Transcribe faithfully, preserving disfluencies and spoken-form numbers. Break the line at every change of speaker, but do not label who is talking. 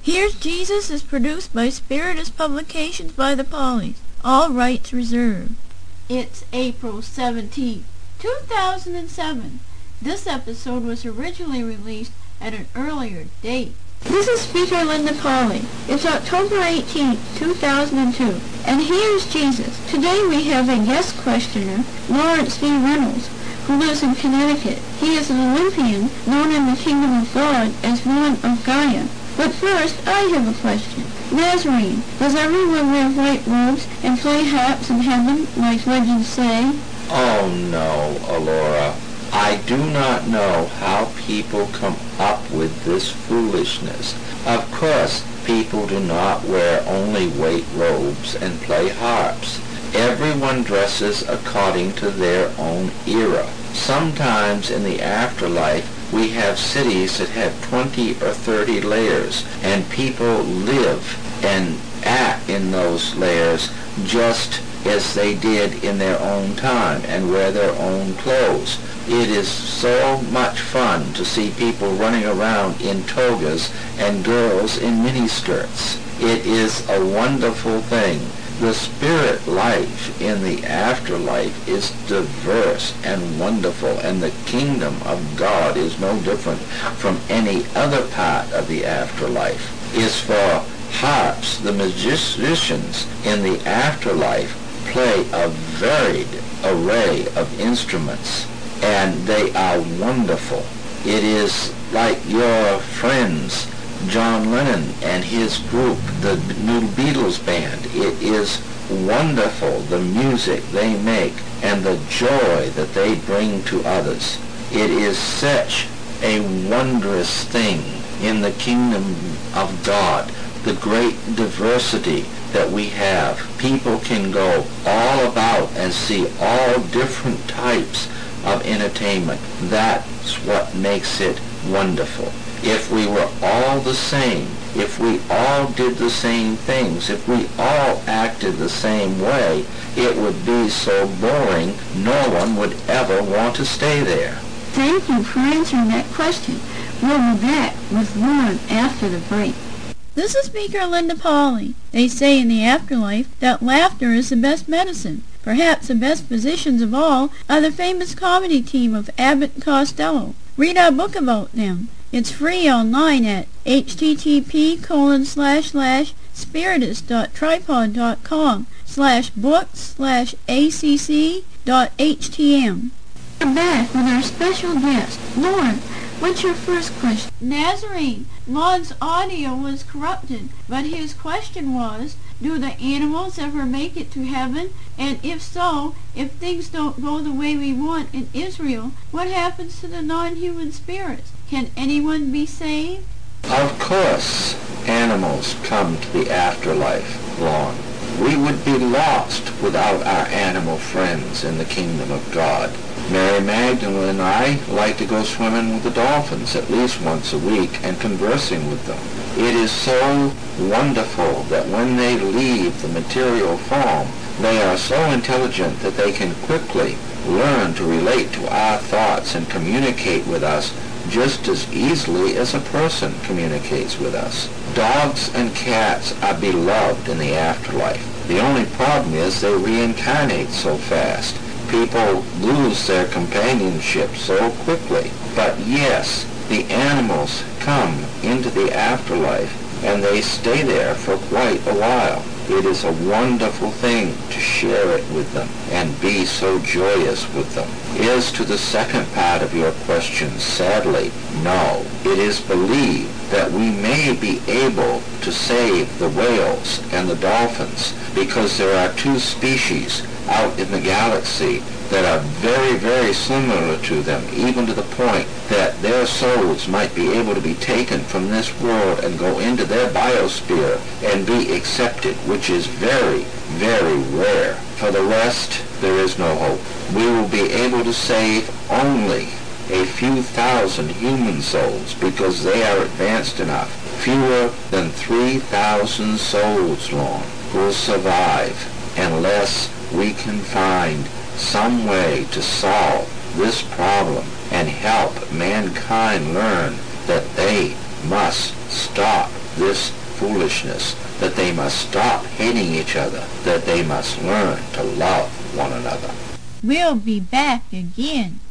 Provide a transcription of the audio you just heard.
Here's Jesus is produced by Spiritus Publications by the Pollies. All rights reserved. It's April seventeenth, two thousand seven. This episode was originally released at an earlier date. This is Speaker Linda Polly. It's October eighteenth, two thousand two, and here's Jesus. Today we have a guest questioner, Lawrence V. Reynolds, who lives in Connecticut. He is an Olympian known in the Kingdom of God as one of Gaia. But first, I have a question. Nazarene, does everyone wear white robes and play harps in heaven, like legends say?
Oh no, Alora. I do not know how people come up with this foolishness. Of course, people do not wear only white robes and play harps. Everyone dresses according to their own era. Sometimes in the afterlife, we have cities that have twenty or thirty layers, and people live and act in those layers just as they did in their own time and wear their own clothes. It is so much fun to see people running around in togas and girls in miniskirts. It is a wonderful thing. The spirit life in the afterlife is diverse and wonderful, and the kingdom of God is no different from any other part of the afterlife. As for harps, the magicians in the afterlife play a varied array of instruments, and they are wonderful. It is like your friends John Lennon and his group, the New Beatles band. It is wonderful, the music they make and the joy that they bring to others. It is such a wondrous thing in the kingdom of God, the great diversity that we have. People can go all about and see all different types of entertainment. That's what makes it wonderful. If we were all the same, if we all did the same things, if we all acted the same way, it would be so boring no one would ever want to stay there.
Thank you for answering that question. We'll be back with more after the break. This is Speaker Linda Polly. They say in the afterlife that laughter is the best medicine. Perhaps the best physicians of all are the famous comedy team of Abbott and Costello. Read our book about them. It's free online at http colon slash slash spiritus dot tripod dot com slash books slash acc dot htm. We're back with our special guest, Lauren. What's your first question? Nazarene, Lord's audio was corrupted, but his question was, do the animals ever make it to heaven? And if so, if things don't go the way we want in Israel, what happens to the non-human spirits? Can anyone be saved?
Of course, animals come to the afterlife, Lon. We would be lost without our animal friends in the kingdom of God. Mary Magdalene and I like to go swimming with the dolphins at least once a week and conversing with them. It is so wonderful that when they leave the material form, they are so intelligent that they can quickly learn to relate to our thoughts and communicate with us just as easily as a person communicates with us. Dogs and cats are beloved in the afterlife. The only problem is they reincarnate so fast. People lose their companionship so quickly. But yes, the animals come into the afterlife and they stay there for quite a while. It is a wonderful thing to share it with them and be so joyous with them. As to the second part of your question, sadly, no. It is believed that we may be able to save the whales and the dolphins because there are two species out in the galaxy that are very, very similar to them, even to the point that their souls might be able to be taken from this world and go into their biosphere and be accepted, which is very, very rare. For the rest, there is no hope. We will be able to save only a few thousand human souls because they are advanced enough. Fewer than three thousand souls long will survive unless we can find some way to solve this problem and help mankind learn that they must stop this foolishness, that they must stop hating each other, that they must learn to love one another.
We'll be back again.